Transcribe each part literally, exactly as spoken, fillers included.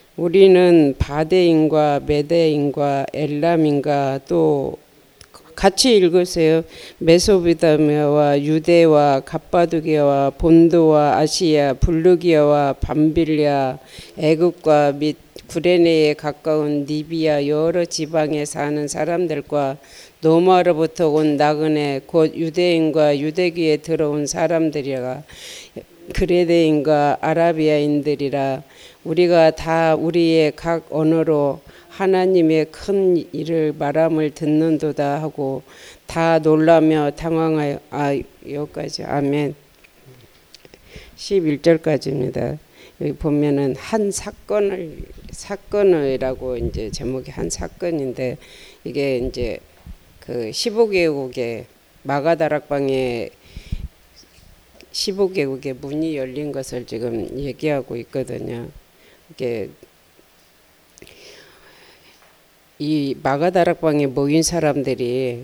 우리는 바데인과 메데인과 엘람인가 또 같이 읽으세요. 메소포타미아와 유대와 갑바도기아와 본도와 아시아, 불르기아와 밤빌리아, 애굽과 및 구레네에 가까운 리비아 여러 지방에 사는 사람들과 노마로부터 온 나그네 곧 유대인과 유대교에 들어온 사람들이라 그레네인과 아라비아인들이라 우리가 다 우리의 각 언어로 하나님의 큰 일을 말함을 듣는도다 하고 다 놀라며 당황하여 아 여기까지 아멘. 십일 절까지입니다. 여기 보면은 한 사건을 사건이라고 이제 제목이 한 사건인데 이게 이제 그 십오 개국의 마가다락방에 십오 개국의 문이 열린 것을 지금 얘기하고 있거든요. 이게 이 마가다락방에 모인 사람들이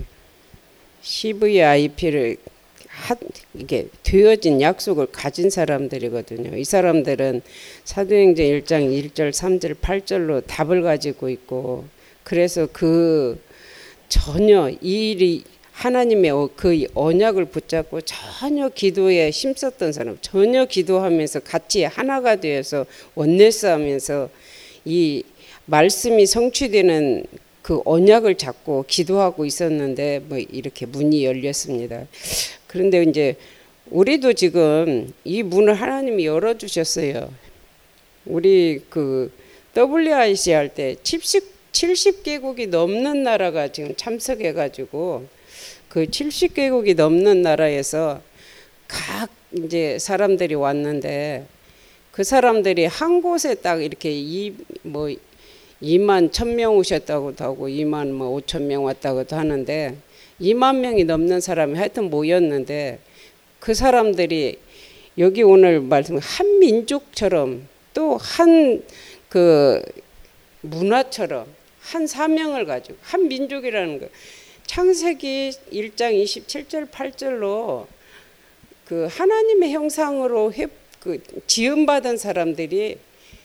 씨브이아이피를 한, 이게 되어진 약속을 가진 사람들이거든요. 이 사람들은 사도행전 일 장 일 절 삼 절 팔 절로 답을 가지고 있고 그래서 그 전혀 이 일이 하나님의 그 언약을 붙잡고 전혀 기도에 힘썼던 사람, 전혀 기도하면서 같이 하나가 되어서 원내스하면서 이 말씀이 성취되는 그 언약을 잡고 기도하고 있었는데 뭐 이렇게 문이 열렸습니다. 그런데 이제 우리도 지금 이 문을 하나님이 열어주셨어요. 우리 그 더블유아이씨 할 때 칠십 개국이 넘는 나라가 지금 참석해가지고 그 칠십 개국이 넘는 나라에서 각 이제 사람들이 왔는데 그 사람들이 한 곳에 딱 이렇게 이 뭐 이만 천 명 오셨다고도 하고 이만 뭐 오천 명 왔다고도 하는데 이만 명이 넘는 사람이 하여튼 모였는데 그 사람들이 여기 오늘 말씀 한 민족처럼 또 한 그 문화처럼 한 사명을 가지고 한 민족이라는 거 창세기 일 장 이십칠 절 팔 절로 그 하나님의 형상으로 회, 그 지음받은 사람들이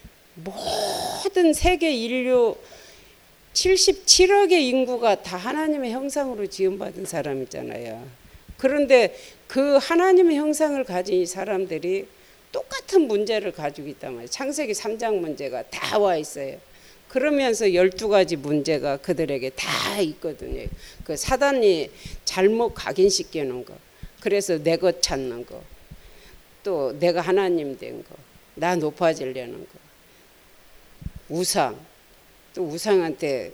모든 세계 인류 칠십칠억의 인구가 다 하나님의 형상으로 지음받은 사람이잖아요. 그런데 그 하나님의 형상을 가진 이 사람들이 똑같은 문제를 가지고 있단 말이에요. 창세기 삼 장 문제가 다 와 있어요. 그러면서 열두 가지 문제가 그들에게 다 있거든요. 그 사단이 잘못 각인시켜 놓은 거. 그래서 내 것 찾는 거. 또 내가 하나님 된 거. 나 높아지려는 거. 우상, 또 우상한테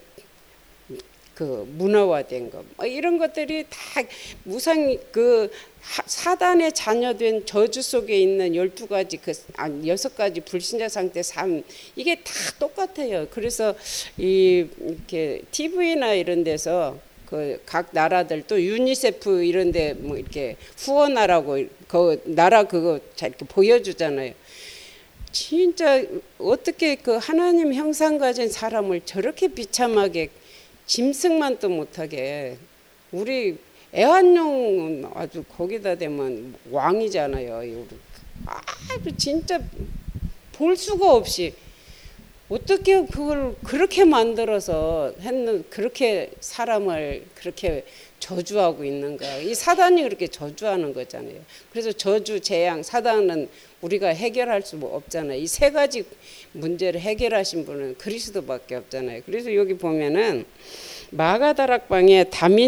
그 문화화된 거, 뭐 이런 것들이 다 우상 그 사단의 자녀된 저주 속에 있는 열두 가지 그 여섯 가지 불신자 상태 삶 이게 다 똑같아요. 그래서 이 이렇게 티비나 이런 데서 그 각 나라들 또 유니세프 이런데 뭐 이렇게 후원하라고 그 나라 그거 잘 이렇게 보여주잖아요. 진짜 어떻게 그 하나님 형상 가진 사람을 저렇게 비참하게 짐승만도 못하게 우리 애완용은 아주 거기다 대면 왕이잖아요. 아 진짜 볼 수가 없이 어떻게 그걸 그렇게 만들어서 했는 그렇게 사람을 그렇게 저주하고 있는가. 이 사단이 그렇게 저주하는 거잖아요. 그래서 저주, 재앙, 사단은 우리가 해결할 수 없잖아요. 이 세 가지 문제를 해결하신 분은 그리스도밖에 없잖아요. 그래서 여기 보면은 마가다락방에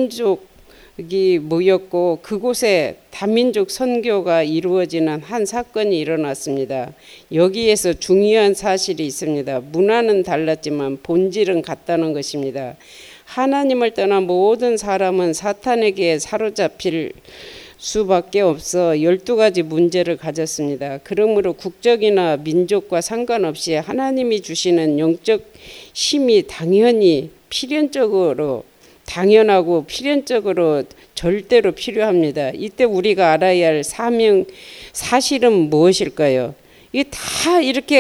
다민족이 모였고 그곳에 다민족 선교가 이루어지는 한 사건이 일어났습니다. 여기에서 중요한 사실이 있습니다. 문화는 달랐지만 본질은 같다는 것입니다. 하나님을 떠난 모든 사람은 사탄에게 사로잡힐 수밖에 없어 열두 가지 문제를 가졌습니다. 그러므로 국적이나 민족과 상관없이 하나님이 주시는 영적 힘이 당연히 필연적으로 당연하고 필연적으로 절대로 필요합니다. 이때 우리가 알아야 할 사명 사실은 무엇일까요? 이게 다 이렇게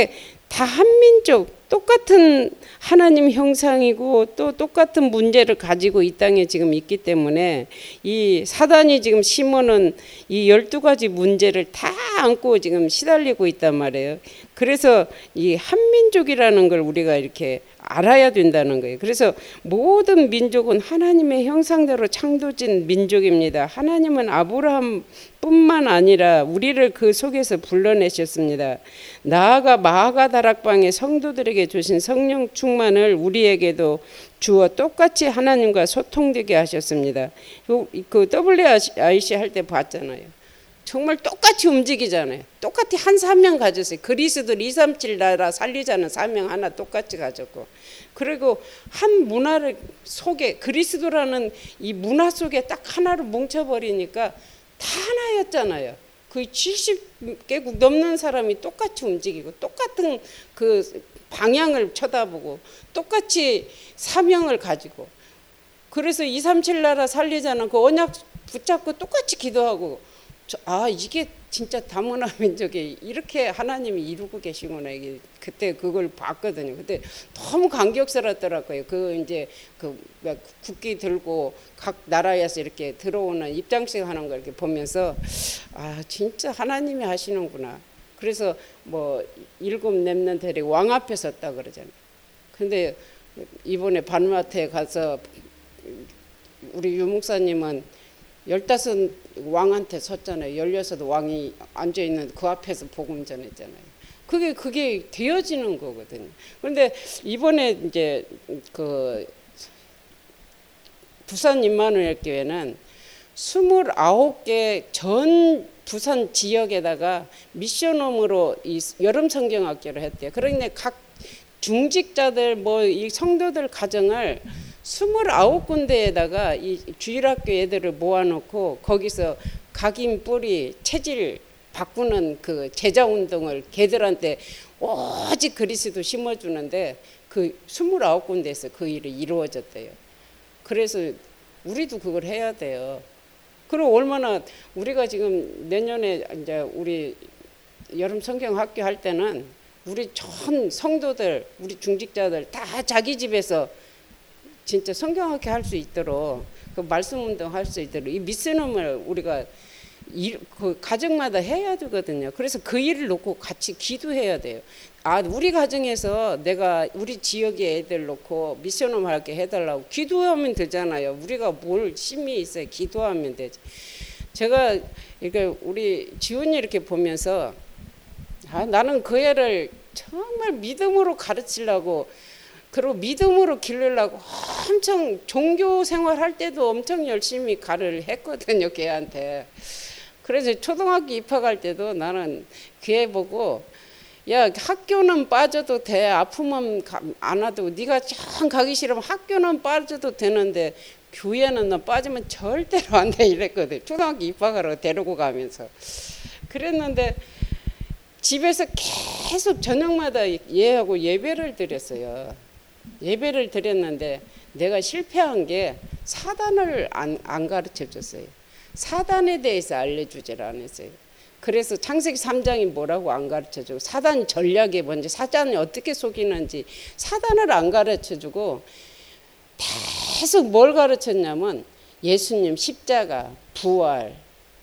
다 한민족 똑같은 하나님 형상이고 또 똑같은 문제를 가지고 이 땅에 지금 있기 때문에 이 사단이 지금 심어놓은 이 열두 가지 문제를 다 안고 지금 시달리고 있단 말이에요. 그래서 이 한민족이라는 걸 우리가 이렇게 알아야 된다는 거예요. 그래서 모든 민족은 하나님의 형상대로 창조진 민족입니다. 하나님은 아브라함 뿐만 아니라 우리를 그 속에서 불러내셨습니다. 나아가 마가 다락방의 성도들에게 주신 성령 충만을 우리에게도 주어 똑같이 하나님과 소통되게 하셨습니다. 그 더블유아이씨 할 때 봤잖아요. 정말 똑같이 움직이잖아요. 똑같이 한 사명 가졌어요. 그리스도 이백삼십칠 나라 살리자는 사명 하나 똑같이 가졌고, 그리고 한 문화를 속에 그리스도라는 이 문화 속에 딱 하나로 뭉쳐버리니까 다 하나였잖아요. 그 칠십 개국 넘는 사람이 똑같이 움직이고 똑같은 그 방향을 쳐다보고 똑같이 사명을 가지고, 그래서 이백삼십칠 나라 살리자는 그 언약 붙잡고 똑같이 기도하고, 아 이게 진짜 다문화 민족이 이렇게 하나님이 이루고 계시구나. 이게 그때 그걸 봤거든요. 그때 너무 감격스럽더라고요. 그 이제 그 국기 들고 각 나라에서 이렇게 들어오는 입장식 하는 걸 이렇게 보면서 아 진짜 하나님이 하시는구나. 그래서 뭐 일곱 렘넌트들이 왕 앞에 섰다 그러잖아요. 근데 이번에 바누아투에 가서 우리 유 목사님은 열다섯 왕한테 섰잖아요. 열여섯 왕이 앉아있는 그 앞에서 복음 전했잖아요. 그게, 그게 되어지는 거거든요. 그런데 이번에 이제 그 부산 임마누엘 교회는 스물아홉 개 전 부산 지역에다가 미션홈으로 이 여름 성경학교를 했대요. 그러니까 각 중직자들 뭐 이 성도들 가정을 스물아홉 군데에다가 이 주일학교 애들을 모아놓고 거기서 각인 뿌리 체질 바꾸는 그 제자 운동을 걔들한테 오직 그리스도 심어주는데 그 스물아홉 군데에서 그 일이 이루어졌대요. 그래서 우리도 그걸 해야 돼요. 그리고 얼마나 우리가 지금 내년에 이제 우리 여름 성경 학교 할 때는 우리 전 성도들 우리 중직자들 다 자기 집에서 진짜 성경학교 할 수 있도록 그 말씀 운동 할 수 있도록 이 미션홈을 우리가 이, 그 가정마다 해야 되거든요. 그래서 그 일을 놓고 같이 기도해야 돼요. 아 우리 가정에서 내가 우리 지역의 애들 놓고 미션홈 할게 해달라고 기도하면 되잖아요. 우리가 뭘 심히 있어요. 기도하면 되지. 제가 이렇게 우리 지훈이 이렇게 보면서 아 나는 그 애를 정말 믿음으로 가르치려고 그리고 믿음으로 기르려고 엄청 종교 생활할 때도 엄청 열심히 가르를 했거든요. 걔한테. 그래서 초등학교 입학할 때도 나는 걔 보고 야 학교는 빠져도 돼. 아프면 안 와도 네가 참 가기 싫으면 학교는 빠져도 되는데 교회는 너 빠지면 절대로 안 돼 이랬거든. 초등학교 입학하러 데리고 가면서. 그랬는데 집에서 계속 저녁마다 얘하고 예배를 드렸어요. 예배를 드렸는데 내가 실패한 게 사단을 안, 안 가르쳐 줬어요. 사단에 대해서 알려주질 않았어요. 그래서 창세기 삼 장이 뭐라고 안 가르쳐 주고 사단 전략이 뭔지 사단이 어떻게 속이는지 사단을 안 가르쳐 주고 계속 뭘 가르쳤냐면 예수님 십자가, 부활,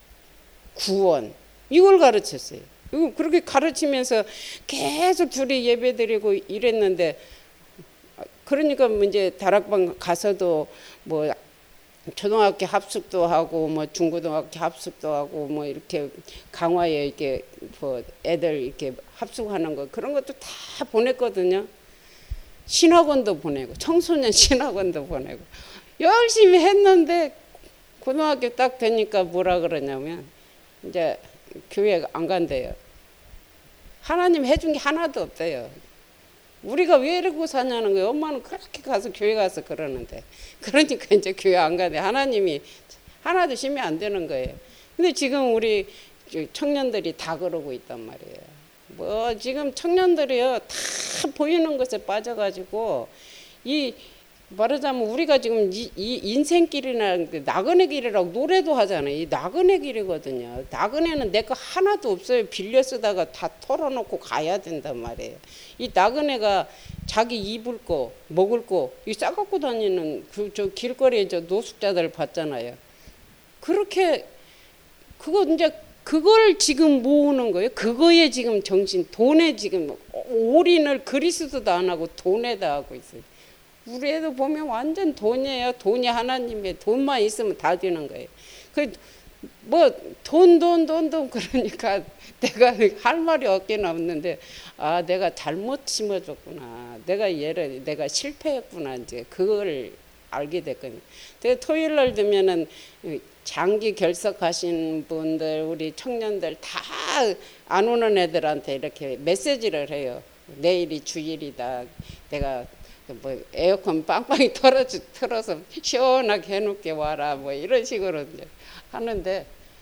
구원 이걸 가르쳤어요. 그렇게 가르치면서 계속 둘이 예배드리고 이랬는데 그러니까 이제 다락방 가서도 뭐 초등학교 합숙도 하고 뭐 중고등학교 합숙도 하고 뭐 이렇게 강화에 이렇게 뭐 애들 이렇게 합숙하는 거 그런 것도 다 보냈거든요. 신학원도 보내고 청소년 신학원도 보내고 열심히 했는데 고등학교 딱 되니까 뭐라 그러냐면 이제 교회 안 간대요. 하나님 해준 게 하나도 없대요. 우리가 왜 이러고 사냐는 거예요. 엄마는 그렇게 가서 교회 가서 그러는데 그러니까 이제 교회 안 가네. 하나님이 하나도 심히 안 되는 거예요. 근데 지금 우리 청년들이 다 그러고 있단 말이에요. 뭐 지금 청년들이요 다 보이는 것에 빠져가지고 이 말하자면 우리가 지금 이, 이 인생길이나 나그네 길이라고 노래도 하잖아요. 이 나그네 길이거든요. 나그네는 내 거 하나도 없어요. 빌려 쓰다가 다 털어놓고 가야 된단 말이에요. 이 나그네가 자기 입을 거, 먹을 거, 이 싸갖고 다니는 그 저 길거리에 저 노숙자들 봤잖아요. 그렇게 그거 이제 그걸 지금 모으는 거예요. 그거에 지금 정신, 돈에 지금 올인을 그리스도도 안 하고 돈에다 하고 있어요. 우리 애도 보면 완전 돈이에요. 돈이 하나님의 돈만 있으면 다 되는 거예요. 그 뭐 돈 돈 돈 돈 그러니까 내가 할 말이 없긴 없는데 아 내가 잘못 심어줬구나. 내가 얘를 내가 실패했구나. 이제 그걸 알게 됐거든요. 제가 토요일 날 되면은 장기 결석하신 분들 우리 청년들 다 안 오는 애들한테 이렇게 메시지를 해요. 내일이 주일이다. 내가 뭐 에어컨 빵빵히 틀어주, 틀어서 시원하게 해놓게 와라 뭐 이런 식으로 이제 하는데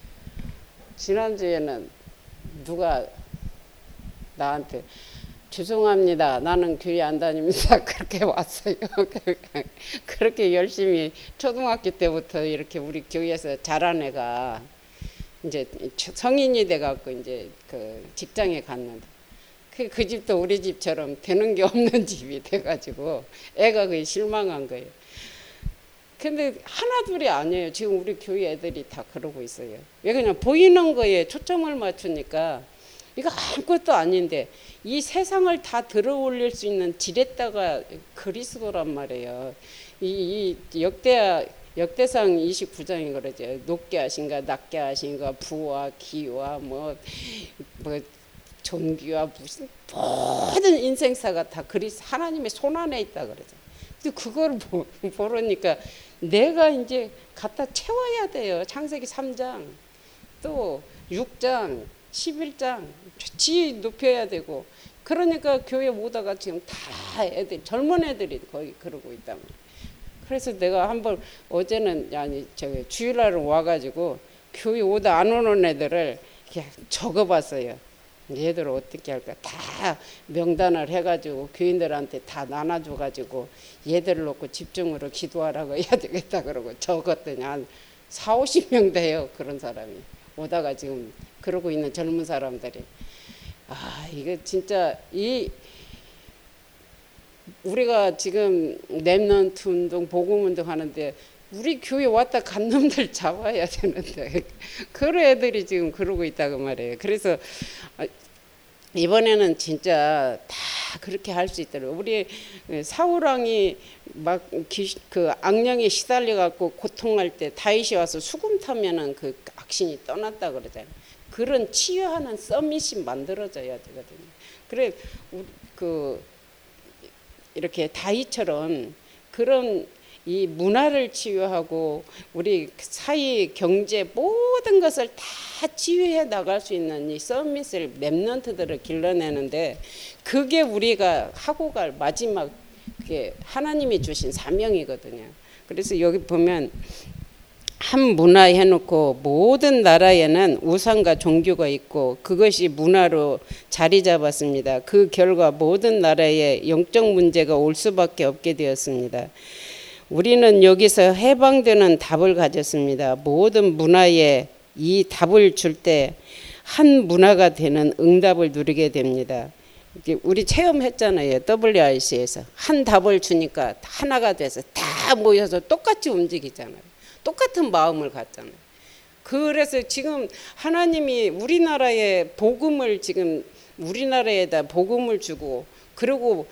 지난주에는 누가 나한테 죄송합니다. 나는 교회 안 다닙니다. 그렇게 왔어요. 그렇게 열심히 초등학교 때부터 이렇게 우리 교회에서 자란 애가 이제 성인이 돼갖고 이제 그 직장에 갔는데 그, 그 집도 우리 집처럼 되는 게 없는 집이 돼가지고 애가 그게 실망한 거예요. 근데 하나둘이 아니에요. 지금 우리 교회 애들이 다 그러고 있어요. 왜 그냥 보이는 거에 초점을 맞추니까 이거 아무것도 아닌데 이 세상을 다 들어 올릴 수 있는 지렛대가 그리스도란 말이에요. 이, 이 역대하 역대상 이십구 장이 그러죠. 높게 하신가 낮게 하신가 부와 기와 뭐, 뭐 존귀와 무슨 모든 인생사가 다 그리스 하나님의 손 안에 있다 그러죠. 근데 그걸 보러니까 내가 이제 갖다 채워야 돼요. 창세기 삼 장 또 육 장 십일 장 지 높여야 되고 그러니까 교회 오다가 지금 다 애들 젊은 애들이 거의 그러고 있단 말이에요. 그래서 내가 한번 어제는 아니 저기 주일날 와가지고 교회 오다 안 오는 애들을 이렇게 적어봤어요. 얘들 어떻게 할까 다 명단을 해가지고 교인들한테 다 나눠줘가지고 얘들을 놓고 집중으로 기도하라고 해야 되겠다 그러고 적었더니 한 사오십 명 돼요. 그런 사람이 오다가 지금 그러고 있는 젊은 사람들이 아 이게 진짜 이 우리가 지금 랩넌트 운동 복음 운동 하는데 우리 교회 왔다 간 놈들 잡아야 되는데 그런 애들이 지금 그러고 있다고 말이에요. 그래서 이번에는 진짜 다 그렇게 할 수 있더라고요. 우리 사울왕이 막 그 악령에 시달려 갖고 고통할 때 다윗이 와서 수금 타면은 그 악신이 떠났다 그러잖아요. 그런 치유하는 서밋이 만들어져야 되거든요. 그래 그 이렇게 다윗처럼 그런 이 문화를 치유하고 우리 사회 경제 모든 것을 다 치유해 나갈 수 있는 이 서밋을 랩런트들을 길러내는데 그게 우리가 하고 갈 마지막 그게 하나님이 주신 사명이거든요. 그래서 여기 보면 한 문화 해놓고 모든 나라에는 우상과 종교가 있고 그것이 문화로 자리 잡았습니다. 그 결과 모든 나라에 영적 문제가 올 수밖에 없게 되었습니다. 우리는 여기서 해방되는 답을 가졌습니다. 모든 문화에 이 답을 줄 때 한 문화가 되는 응답을 누리게 됩니다. 우리 체험했잖아요. 더블유 알 씨에서 한 답을 주니까 하나가 돼서 다 모여서 똑같이 움직이잖아요. 똑같은 마음을 갖잖아요. 그래서 지금 하나님이 우리나라에 복음을 지금 우리나라에다 복음을 주고 그리고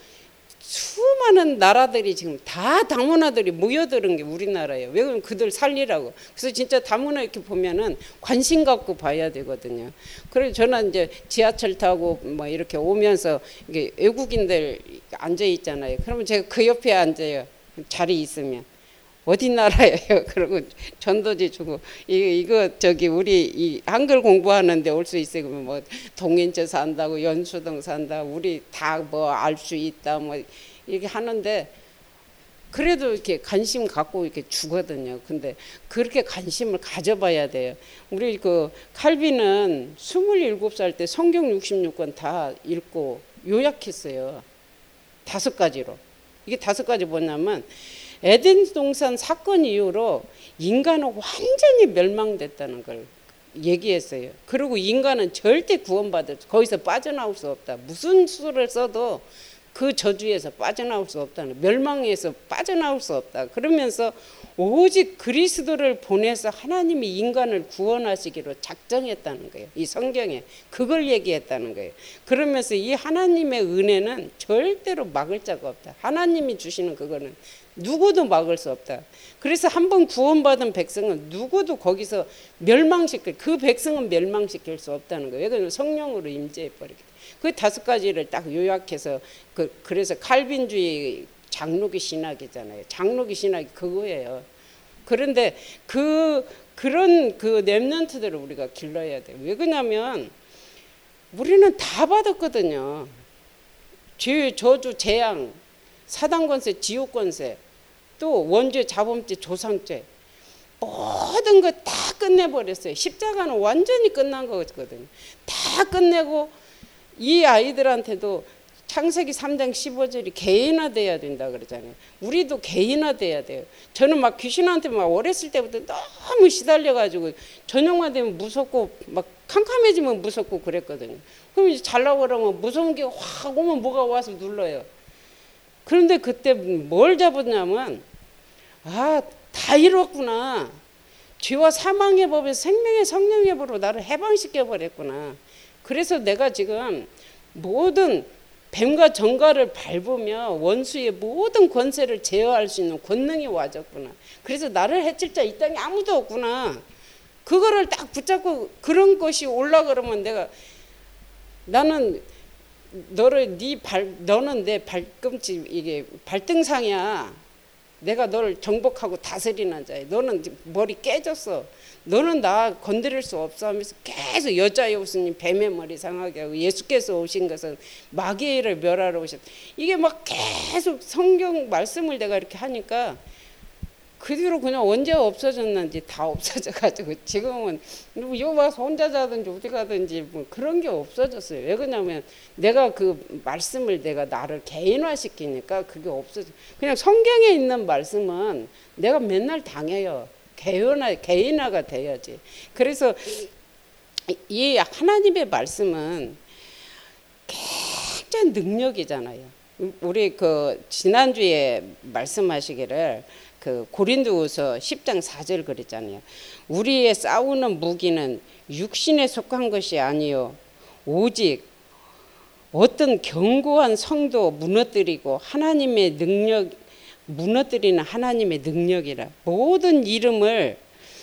수많은 나라들이 지금 다 다문화들이 모여드는 게 우리나라예요. 왜 그러면 그들 살리라고. 그래서 진짜 다문화 이렇게 보면은 관심 갖고 봐야 되거든요. 그래서 저는 이제 지하철 타고 뭐 이렇게 오면서 이게 외국인들 앉아 있잖아요. 그러면 제가 그 옆에 앉아요. 자리 있으면. 어디 나라예요? 그러고 전도지 주고 이거, 이거 저기 우리 이 한글 공부하는데 올 수 있어요. 그러면 뭐 동인체 산다고 연수동 산다 우리 다 뭐 알 수 있다 뭐 이렇게 하는데 그래도 이렇게 관심 갖고 이렇게 주거든요. 근데 그렇게 관심을 가져봐야 돼요. 우리 그 칼빈은 스물일곱 살 때 성경 육십육 권 다 읽고 요약했어요. 다섯 가지로. 이게 다섯 가지 뭐냐면 에덴 동산 사건 이후로 인간은 완전히 멸망됐다는 걸 얘기했어요. 그리고 인간은 절대 구원받을 거기서 빠져나올 수 없다. 무슨 수를 써도 그 저주에서 빠져나올 수 없다는, 멸망에서 빠져나올 수 없다. 그러면서 오직 그리스도를 보내서 하나님이 인간을 구원하시기로 작정했다는 거예요. 이 성경에 그걸 얘기했다는 거예요. 그러면서 이 하나님의 은혜는 절대로 막을 자가 없다. 하나님이 주시는 그거는 누구도 막을 수 없다. 그래서 한번 구원받은 백성은 누구도 거기서 멸망시킬, 그 백성은 멸망시킬 수 없다는 거예요. 왜냐하면 성령으로 임재해 버리기 때문에. 그 다섯 가지를 딱 요약해서 그 그래서 칼빈주의 장로교 신학이잖아요. 장로교 신학이 그거예요. 그런데 그 그런 그 렘넌트들을 우리가 길러야 돼요. 왜 그러냐면 우리는 다 받았거든요. 죄, 저주, 재앙, 사단 권세, 지옥 권세, 또 원죄, 자범죄, 조상죄, 모든 거 다 끝내버렸어요. 십자가는 완전히 끝난 거거든요. 다 끝내고 이 아이들한테도 창세기 삼 장 십오 절이 개인화돼야 된다 그러잖아요. 우리도 개인화돼야 돼요. 저는 막 귀신한테 막 어렸을 때부터 너무 시달려가지고 저녁만 되면 무섭고 막 캄캄해지면 무섭고 그랬거든요. 그럼 이제 잘나고 그러면 무서운 게 확 오면 뭐가 와서 눌러요. 그런데 그때 뭘 잡았냐면 아, 다 이뤘구나. 죄와 사망의 법에서 생명의 성령의 법으로 나를 해방시켜 버렸구나. 그래서 내가 지금 모든 뱀과 정갈을 밟으며 원수의 모든 권세를 제어할 수 있는 권능이 와졌구나. 그래서 나를 해칠 자 이 땅에 아무도 없구나. 그거를 딱 붙잡고 그런 것이 올라 그러면 내가 나는 너를 네 발 너는 내 발꿈치 이게 발등상이야. 내가 너를 정복하고 다스리는 자야. 너는 머리 깨졌어. 너는 나 건드릴 수 없어 하면서 계속 여자의 옷은 뱀의 머리 상하게 하고 예수께서 오신 것은 마귀를 멸하러 오셨다. 이게 막 계속 성경 말씀을 내가 이렇게 하니까 그 뒤로 그냥 언제 없어졌는지 다 없어져가지고 지금은 여기 와서 혼자 자든지 어디 가든지 뭐 그런 게 없어졌어요. 왜 그러냐면 내가 그 말씀을 내가 나를 개인화시키니까 그게 없어져. 그냥 성경에 있는 말씀은 내가 맨날 당해요. 개인화, 개인화가 돼야지. 그래서 이 하나님의 말씀은 굉장히 능력이잖아요. 우리 그 지난주에 말씀하시기를 그 고린도후서 십 장 사 절 그랬잖아요. 우리의 싸우는 무기는 육신에 속한 것이 아니요 오직 어떤 견고한 성도 무너뜨리고 하나님의 능력 무너뜨리는 하나님의 능력이라. 모든 이름을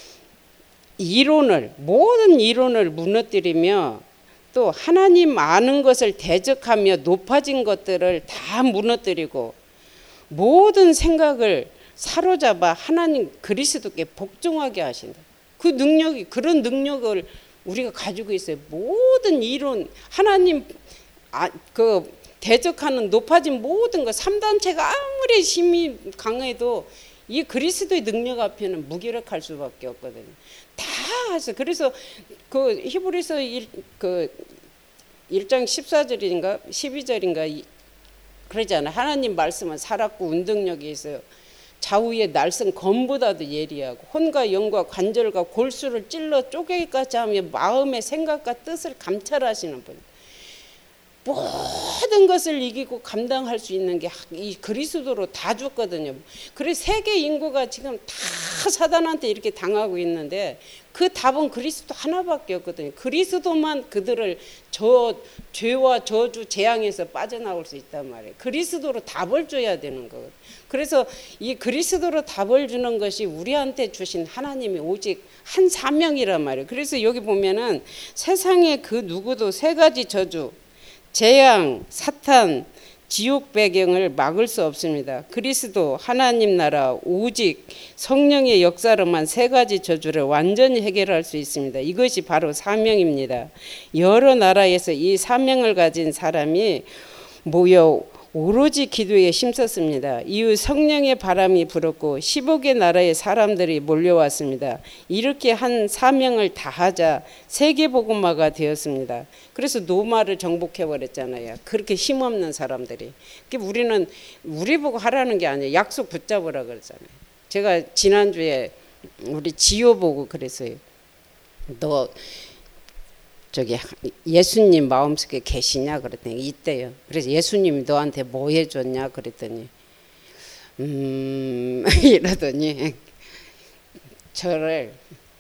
이론을 모든 이론을 무너뜨리며 또 하나님 아는 것을 대적하며 높아진 것들을 다 무너뜨리고 모든 생각을 사로잡아 하나님 그리스도께 복종하게 하신다. 그 능력이 그런 능력을 우리가 가지고 있어요. 모든 이론 하나님 아, 그 대적하는 높아진 모든 것 삼 단체가 아무리 힘이 강해도 이 그리스도의 능력 앞에는 무기력할 수밖에 없거든요. 다 하셔. 그래서 그 히브리서 일, 그 일 장 십사 절인가 십이 절인가 그러잖아요. 하나님 말씀은 살았고 운동력이 있어요. 좌우의 날선 검보다도 예리하고 혼과 영과 관절과 골수를 찔러 쪼개기까지 하며 마음의 생각과 뜻을 감찰하시는 분. 모든 것을 이기고 감당할 수 있는 게 이 그리스도로 다 줬거든요. 그래서 세계 인구가 지금 다 사단한테 이렇게 당하고 있는데 그 답은 그리스도 하나밖에 없거든요. 그리스도만 그들을 저 죄와 저주 재앙에서 빠져나올 수 있단 말이에요. 그리스도로 답을 줘야 되는 거거든요. 그래서 이 그리스도로 답을 주는 것이 우리한테 주신 하나님이 오직 한 사명이란 말이에요. 그래서 여기 보면은 세상에 그 누구도 세 가지 저주 재앙, 사탄, 지옥 배경을 막을 수 없습니다. 그리스도, 하나님 나라, 오직 성령의 역사로만 세 가지 저주를 완전히 해결할 수 있습니다. 이것이 바로 사명입니다. 여러 나라에서 이 사명을 가진 사람이 모여 오로지 기도에 힘썼습니다. 이후 성령의 바람이 불었고 십오 개 나라의 사람들이 몰려왔습니다. 이렇게 한 사명을 다하자 세계복음화가 되었습니다. 그래서 노마를 정복해버렸잖아요. 그렇게 힘없는 사람들이. 우리는 우리 보고 하라는 게 아니에요. 약속 붙잡으라 그랬잖아요. 제가 지난주에 우리 지효 보고 그랬어요. 너 저기 예수님 마음속에 계시냐 그랬더니 있대요. 그래서 예수님이 너한테 뭐 해줬냐 그랬더니 음 이러더니 저를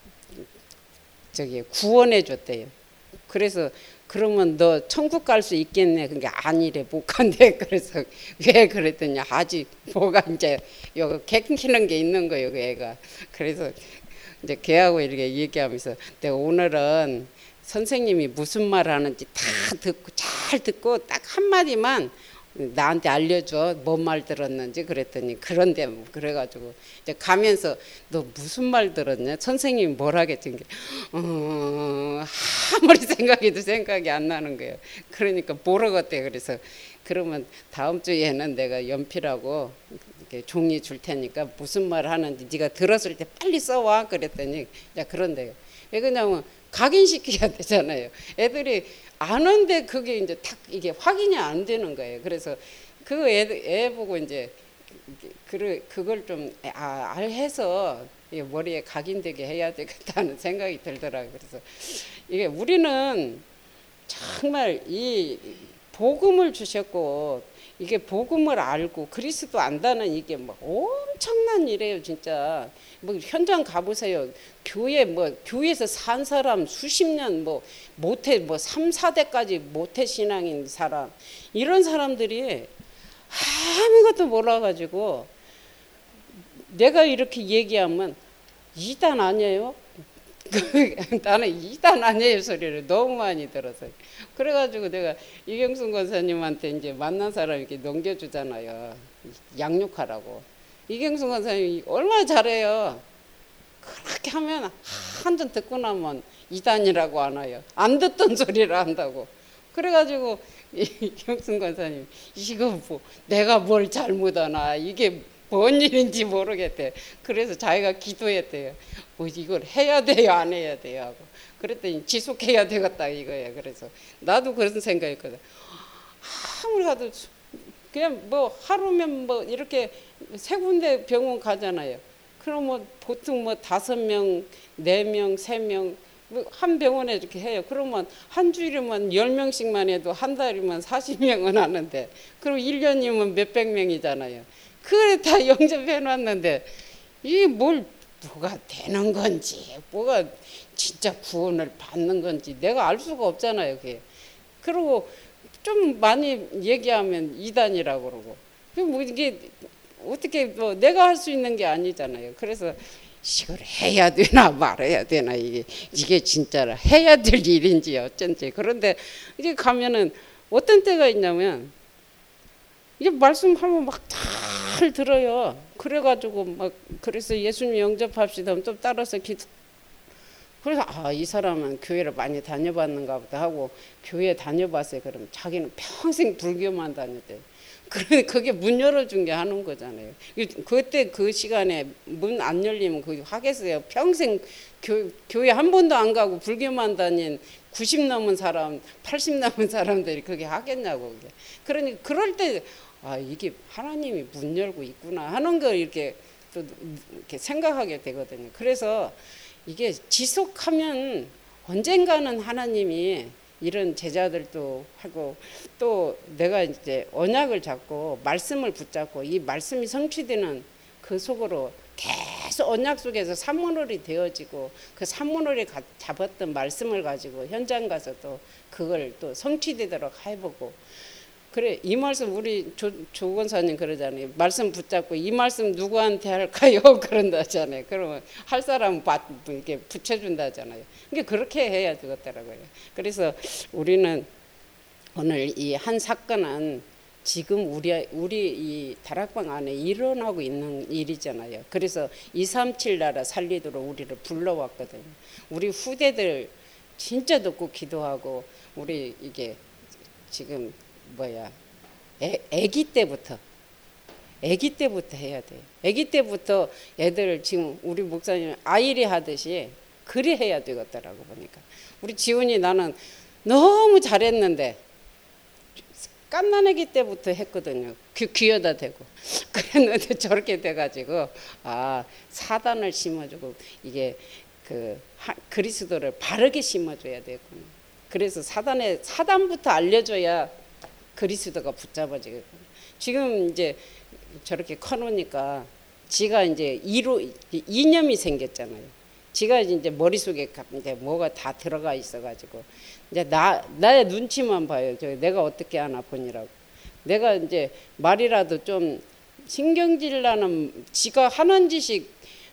저기 구원해 줬대요. 그래서 그러면 너 천국 갈 수 있겠네. 그러니까 아니래 못 간대. 그래서 왜 그랬더니 아직 뭐가 이제 여기 갱키는 게 있는 거예요. 그 애가. 그래서 이제 걔하고 이렇게 얘기하면서 내가 오늘은 선생님이 무슨 말 하는지 다 듣고 잘 듣고 딱 한마디만 나한테 알려줘. 뭔 말 들었는지 그랬더니 그런데 그래가지고 이제 가면서 너 무슨 말 들었냐? 선생님이 뭘 하겠지? 어, 아무리 생각해도 생각이 안 나는 거예요. 그러니까 모르겠대. 그래서 그러면 다음 주에는 내가 연필하고 이렇게 종이 줄 테니까 무슨 말 하는지 네가 들었을 때 빨리 써와. 그랬더니 야 그런데요. 왜 그러냐면 각인시켜야 되잖아요. 애들이 아는데 그게 이제 딱 이게 확인이 안 되는 거예요. 그래서 그 애, 애 보고 이제 그 그걸 좀 아, 알해서 머리에 각인되게 해야 되겠다는 생각이 들더라고요. 그래서 이게 우리는 정말 이 복음을 주셨고 이게 복음을 알고 그리스도 안다는 이게 막 엄청난 일이에요, 진짜. 뭐 현장 가보세요. 교회 뭐 교회에서 산 사람 수십 년 뭐 모태 뭐 삼, 사 대까지 모태 신앙인 사람 이런 사람들이 아무것도 몰라가지고 내가 이렇게 얘기하면 이단 아니에요? 나는 이단 아니에요 소리를 너무 많이 들어서 그래가지고 내가 이경순 권사님한테 이제 만난 사람 이렇게 넘겨주잖아요. 양육하라고. 이경순 권사님이 얼마나 잘해요. 그렇게 하면 한 번 듣고 나면 이단이라고 안 와요. 안 듣던 소리를 한다고. 그래가지고 이경순 권사님 이거 뭐 내가 뭘 잘못하나 이게 뭔 일인지 모르겠대. 그래서 자기가 기도했대요. 뭐 이걸 해야 돼요, 안 해야 돼요 하고. 그랬더니 지속해야 되겠다 이거예요. 그래서 나도 그런 생각했거든. 아무리 가도 그냥 뭐 하루면 뭐 이렇게 세 군데 병원 가잖아요. 그러면 보통 뭐 다섯 명, 네 명, 세 명 한 병원에 이렇게 해요. 그러면 한 주일이면 열 명씩만 해도 한 달이면 사십 명은 하는데 그럼 일 년이면 몇백 명이잖아요. 그래 다 영접해 놨는데 이게 뭘 뭐가 되는 건지 뭐가 진짜 구원을 받는 건지 내가 알 수가 없잖아요. 그게. 그리고 좀 많이 얘기하면 이단이라고 그러고 뭐 이게 어떻게 뭐 내가 할 수 있는 게 아니잖아요. 그래서 이걸 해야 되나 말아야 되나 이게 이게 진짜로 해야 될 일인지 어쩐지. 그런데 이제 가면은 어떤 때가 있냐면 이게 말씀하면 막 잘 들어요. 그래가지고 막 그래서 예수님 영접합시다 하면 좀 따라서 기도. 그래서 아, 이 사람은 교회를 많이 다녀봤는가 보다 하고 교회 다녀봤어요. 그럼 자기는 평생 불교만 다녔대. 그래 그게 문 열어준 게 하는 거잖아요. 그때 그 시간에 문 안 열리면 그 하겠어요. 평생 교, 교회 한 번도 안 가고 불교만 다닌 구십 넘은 사람, 팔십 넘은 사람들이 그게 하겠냐고. 그게. 그러니 그럴 때 아 이게 하나님이 문 열고 있구나 하는 걸 이렇게 또 이렇게 생각하게 되거든요. 그래서 이게 지속하면 언젠가는 하나님이 이런 제자들도 하고 또 내가 이제 언약을 잡고 말씀을 붙잡고 이 말씀이 성취되는 그 속으로 계속 언약 속에서 산문월이 되어지고 그 산문월이 잡았던 말씀을 가지고 현장 가서 또 그걸 또 성취되도록 해보고 그래 이 말씀 우리 조, 조 권사님 그러잖아요. 말씀 붙잡고 이 말씀 누구한테 할까요? 그런다잖아요. 그러면 할 사람 이렇게 붙여준다잖아요. 그러니까 그렇게 해야 되겠더라고요. 그래서 우리는 오늘 이 한 사건은 지금 우리 우리 이 다락방 안에 일어나고 있는 일이잖아요. 그래서 이삼칠 나라 살리도록 우리를 불러왔거든요. 우리 후대들 진짜 듣고 기도하고 우리 이게 지금 뭐야 애, 애기 때부터 애기 때부터 해야 돼요. 애기 때부터 애들 지금 우리 목사님 아이리 하듯이 그리 해야 되겠더라고 보니까. 우리 지훈이 나는 너무 잘했는데 갓난아기 때부터 했거든요. 귀, 귀에다 대고. 그랬는데 저렇게 돼가지고 아 사단을 심어주고 이게 그 하, 그리스도를 바르게 심어줘야 되겠구나. 그래서 사단에 사단부터 알려줘야 그리스도가 붙잡아지겠구나. 지금 이제 저렇게 커놓으니까 지가 이제 이로 이념이 생겼잖아요. 지가 이제 머릿속에 이제 뭐가 다 들어가 있어가지고 이제 나 나의 눈치만 봐요. 저 내가 어떻게 하나 보니라고. 내가 이제 말이라도 좀 신경질 나는 지가 하는 짓이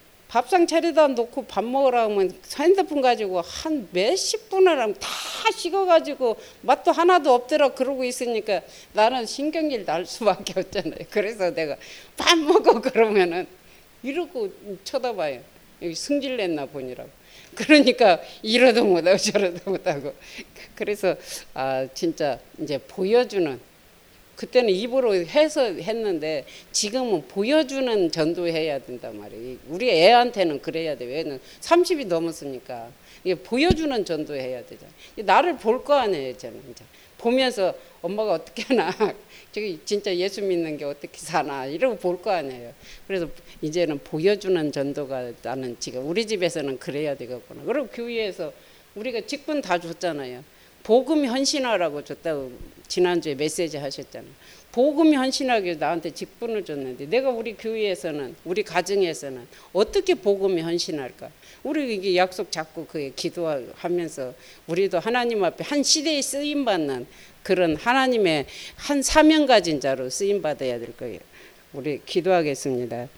밥상 차려다 놓고 밥 먹으라 하면 핸드폰 가지고 한 몇십 분을 하면 다 식어가지고 맛도 하나도 없더라 그러고 있으니까 나는 신경질 날 수밖에 없잖아요. 그래서 내가 밥 먹어 그러면은 이러고 쳐다봐요. 여기 승질 냈나 보니라고. 그러니까 이러도 못하고 저러도 못하고. 그래서 아 진짜 이제 보여주는, 그때는 입으로 해서 했는데 지금은 보여주는 전도해야 된단 말이에요. 우리 애한테는 그래야 돼요. 애는 삼십이 넘었으니까 이게 보여주는 전도해야 되잖아요. 나를 볼 거 아니에요. 저는 이제 보면서 엄마가 어떻게 하나, 저기 진짜 예수 믿는 게 어떻게 사나 이러고 볼 거 아니에요. 그래서 이제는 보여주는 전도가 나는 지금 우리 집에서는 그래야 되겠구나. 그리고 교회에서 우리가 직분 다 줬잖아요. 복음 헌신하라고 줬다고 지난주에 메시지 하셨잖아요. 복음 헌신하기 나한테 직분을 줬는데 내가 우리 교회에서는 우리 가정에서는 어떻게 복음이 헌신할까? 우리 이게 약속 잡고 그에 기도하면서 우리도 하나님 앞에 한 시대에 쓰임 받는 그런 하나님의 한 사명 가진 자로 쓰임 받아야 될 거예요. 우리 기도하겠습니다.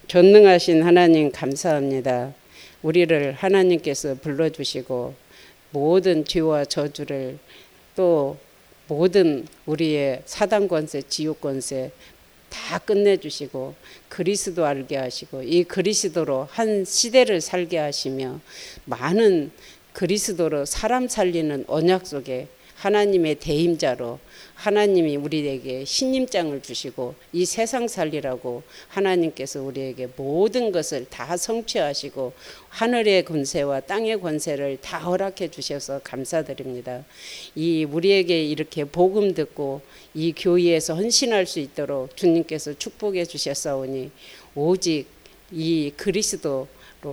전능하신 하나님 감사합니다. 우리를 하나님께서 불러주시고 모든 죄와 저주를 또 모든 우리의 사단 권세, 지옥 권세 다 끝내주시고 그리스도 알게 하시고 이 그리스도로 한 시대를 살게 하시며 많은 그리스도로 사람 살리는 언약 속에 하나님의 대임자로 하나님이 우리에게 신임장을 주시고 이 세상 살리라고 하나님께서 우리에게 모든 것을 다 성취하시고 하늘의 권세와 땅의 권세를 다 허락해 주셔서 감사드립니다. 이 우리에게 이렇게 복음 듣고 이 교회에서 헌신할 수 있도록 주님께서 축복해 주셨사오니 오직 이 그리스도로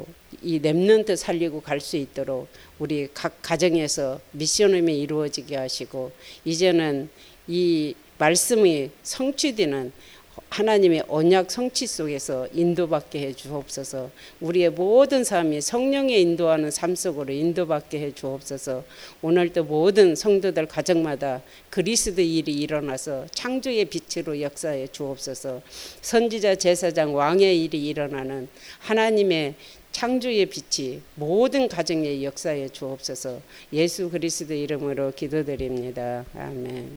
이 렘넌트 살리고 갈 수 있도록 우리 각 가정에서 미션음이 이루어지게 하시고 이제는 이 말씀이 성취되는 하나님의 언약 성취 속에서 인도받게 해 주옵소서. 우리의 모든 삶이 성령의 인도하는 삶 속으로 인도받게 해 주옵소서. 오늘도 모든 성도들 가정마다 그리스도 일이 일어나서 창조의 빛으로 역사해 주옵소서. 선지자 제사장 왕의 일이 일어나는 하나님의 창조의 빛이 모든 가정에 역사해 주옵소서. 예수 그리스도 이름으로 기도드립니다. 아멘.